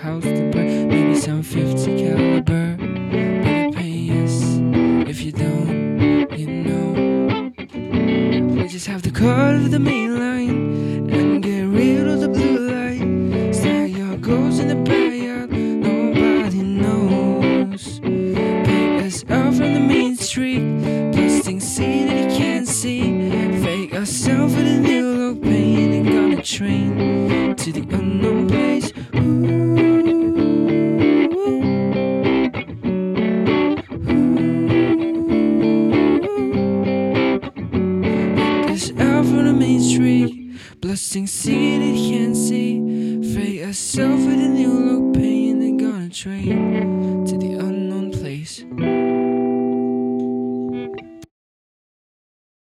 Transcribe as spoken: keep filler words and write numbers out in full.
house to burn, maybe some fifty caliber. Better pay us if you don't, you know. We just have to cut off the main line and get rid of the blue light. Start your goals in the backyard, nobody knows. Pick us up from the main street, busting see that you can't see. Fake ourselves with a new look, pain and gonna train to the unknown place. Ooh. Out from the main street, blasting see that you can't see. Fake ourselves with a new look, pain and gonna train